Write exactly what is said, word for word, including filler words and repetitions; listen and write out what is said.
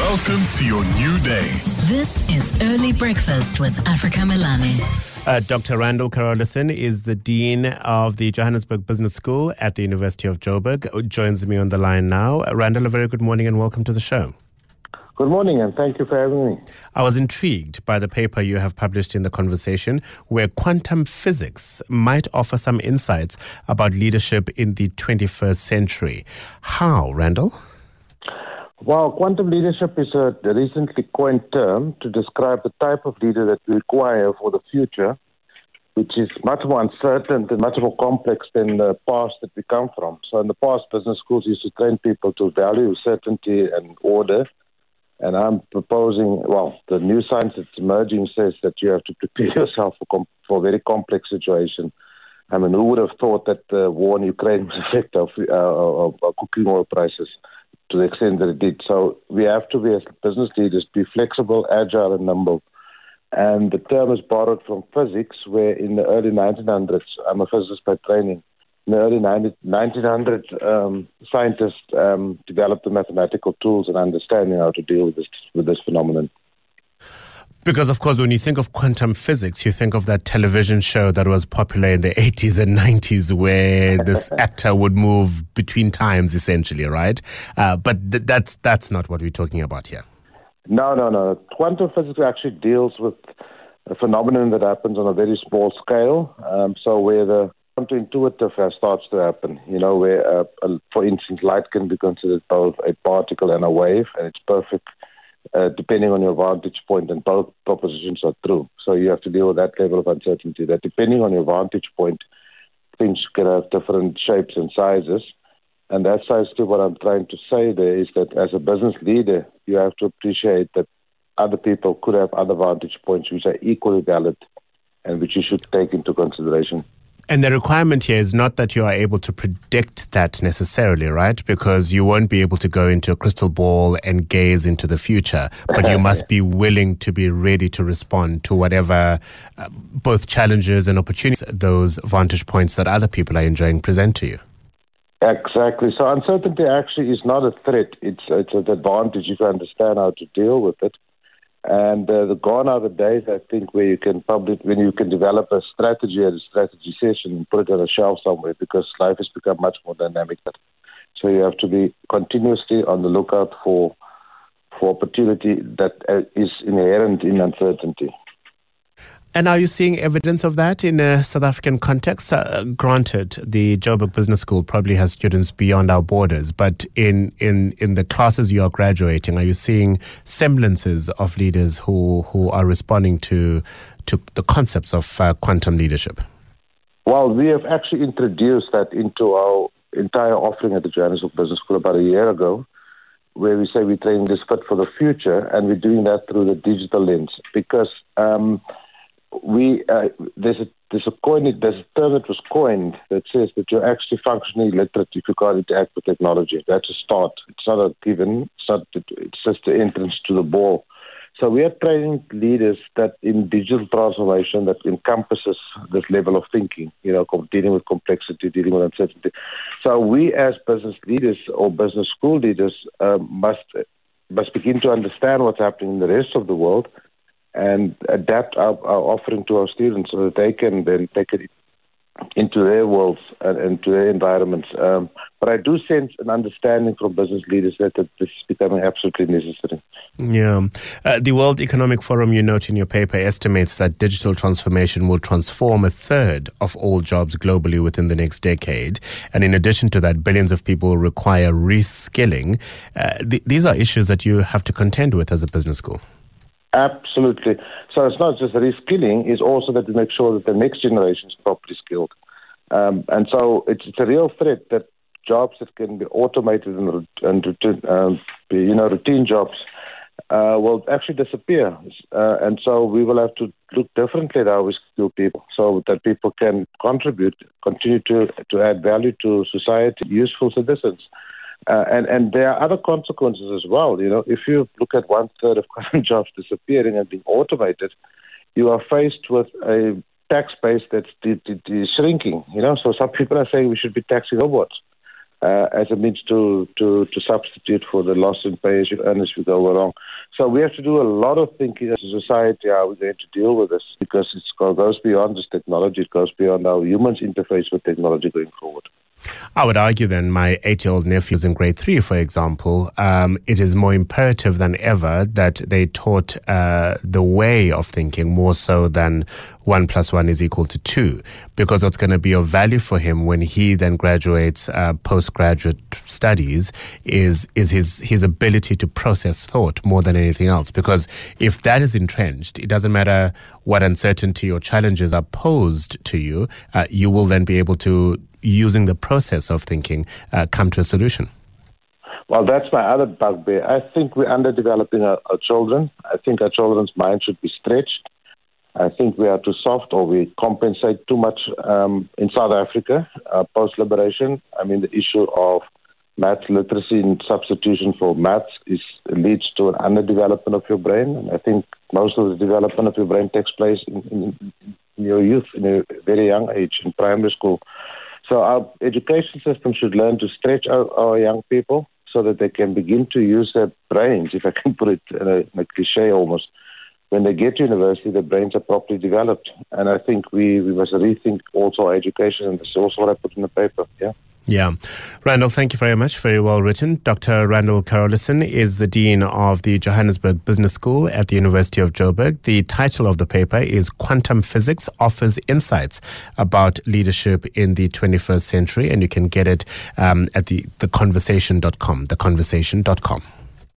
Welcome to your new day. This is Early Breakfast with Africa Melane. Uh, Doctor Randall Carolison is the Dean of the Johannesburg Business School at the University of Joburg. Joins me on the line now. Uh, Randall, a very good morning and welcome to the show. Good morning, and thank you for having me. I was intrigued by the paper you have published in The Conversation, where quantum physics might offer some insights about leadership in the twenty-first century. How, Randall? Well, quantum leadership is a recently coined term to describe the type of leader that we require for the future, which is much more uncertain and much more complex than the past that we come from. So in the past, business schools used to train people to value certainty and order. And I'm proposing, well, the new science that's emerging says that you have to prepare yourself for, com- for a very complex situation. I mean, who would have thought that the war in Ukraine would affect our, uh, our, our cooking oil prices to the extent that it did? So we have to be, as business leaders, be flexible, agile, and nimble. And the term is borrowed from physics, where in the early nineteen hundreds, I'm a physicist by training, in the early nineteen hundreds, um, scientists um, developed the mathematical tools and understanding how to deal with this with this phenomenon. Because, of course, when you think of quantum physics, you think of that television show that was popular in the eighties and nineties where this actor would move between times, essentially, right? Uh, but th- that's that's not what we're talking about here. No, no, no. Quantum physics actually deals with a phenomenon that happens on a very small scale. Um, so where the counterintuitive starts to happen, you know, where, uh, for instance, light can be considered both a particle and a wave, and it's perfect uh, depending on your vantage point, and both propositions are true. So you have to deal with that level of uncertainty, that depending on your vantage point, things can have different shapes and sizes. And that's precisely what I'm trying to say there, is that as a business leader, you have to appreciate that other people could have other vantage points which are equally valid and which you should take into consideration. And the requirement here is not that you are able to predict that necessarily, right? Because you won't be able to go into a crystal ball and gaze into the future, but you must be willing to be ready to respond to whatever uh, both challenges and opportunities, those vantage points that other people are enjoying, present to you. Exactly. So uncertainty actually is not a threat. It's it's an advantage if you understand how to deal with it. And uh, the gone are the days, I think, where you can publish, when you can develop a strategy at a strategy session and put it on a shelf somewhere, because life has become much more dynamic. So you have to be continuously on the lookout for for opportunity that uh, is inherent in uncertainty. And are you seeing evidence of that in a South African context? Uh, granted, the Joburg Business School probably has students beyond our borders, but in, in, in the classes you are graduating, are you seeing semblances of leaders who, who are responding to, to the concepts of uh, quantum leadership? Well, we have actually introduced that into our entire offering at the Johannesburg Business School about a year ago, where we say we're training this fit for the future, and we're doing that through the digital lens, because um, We uh, there's a there's a coin there's a term that was coined that says that you're actually functionally literate if you can't interact with technology. That's a start. It's not a given. It's not. It's just the entrance to the ball. So we are training leaders that in digital transformation that encompasses this level of thinking. You know, dealing with complexity, dealing with uncertainty. So we as business leaders or business school leaders uh, must must begin to understand what's happening in the rest of the world, and adapt our, our offering to our students so that they can then take it into their worlds and into their environments. Um, but I do sense an understanding from business leaders that, that this is becoming absolutely necessary. Yeah. Uh, the World Economic Forum, you note in your paper, estimates that digital transformation will transform a third of all jobs globally within the next decade. And in addition to that, billions of people require reskilling. Uh, th- these are issues that you have to contend with as a business school. Absolutely. So it's not just reskilling, it's also that we make sure that the next generation is properly skilled. Um, and so it's, it's a real threat that jobs that can be automated and, and um, be, you know, routine jobs uh, will actually disappear. Uh, and so we will have to look differently at how we skill people so that people can contribute, continue to, to add value to society, useful citizens. Uh, and, and there are other consequences as well. You know, if you look at one third of current jobs disappearing and being automated, you are faced with a tax base that's d- d- d- shrinking. You know, so some people are saying we should be taxing robots. uh, as a means to, to, to substitute for the loss in pay as you earn as we go along. So we have to do a lot of thinking as a society how we're going to deal with this, because it goes beyond just technology. It goes beyond how humans interface with technology going forward. I would argue then my eight-year-old nephew is in grade three, for example. Um, it is more imperative than ever that they taught uh, the way of thinking more so than one plus one is equal to two, because what's going to be of value for him when he then graduates uh, postgraduate studies is is his his ability to process thought more than anything else. Because if that is entrenched, it doesn't matter what uncertainty or challenges are posed to you, uh, you will then be able to, using the process of thinking, uh, come to a solution. Well, that's my other bugbear. I think we're underdeveloping our, our children. I think our children's minds should be stretched. I think we are too soft, or we compensate too much um, in South Africa uh, post-liberation. I mean, the issue of maths literacy and substitution for maths is, leads to an underdevelopment of your brain. And I think most of the development of your brain takes place in, in, in your youth, in a very young age, in primary school. So our education system should learn to stretch our, our young people so that they can begin to use their brains, if I can put it in a, in a cliche almost. When they get to university, their brains are properly developed. And I think we, we must rethink also our education, and this is also what I put in the paper, yeah. Yeah. Randall, thank you very much. Very well written. Doctor Randall Carolison is the Dean of the Johannesburg Business School at the University of Joburg. The title of the paper is Quantum Physics Offers Insights About Leadership in the twenty-first Century, and you can get it um, at the the conversation dot com, the conversation dot com.